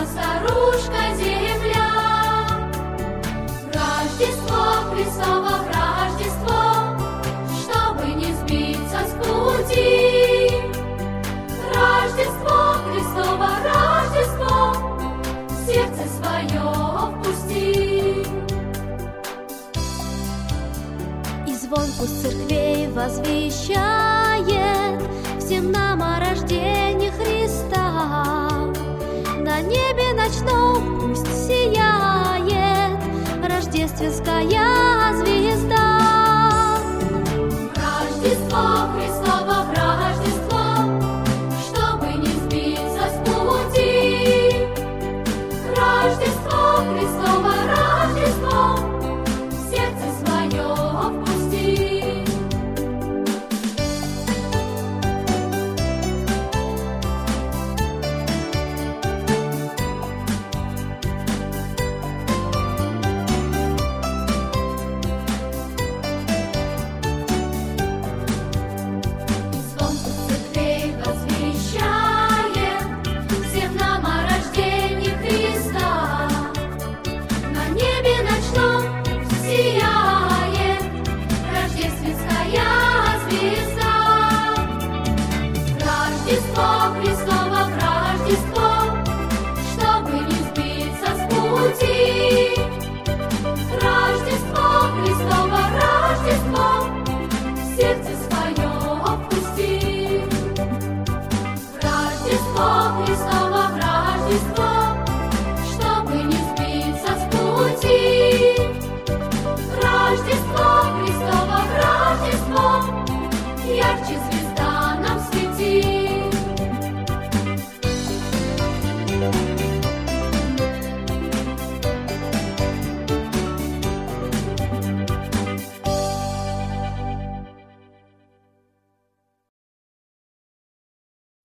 старушка земля. Рождество Христово, Рождество, чтобы не сбиться с пути. Рождество Христово, Рождество, в сердце свое впусти. И звон пусть церквей возвещает всем нам о рождении Христа. На небе ночном пусть сияет рождественская звезда. Рождество Христово,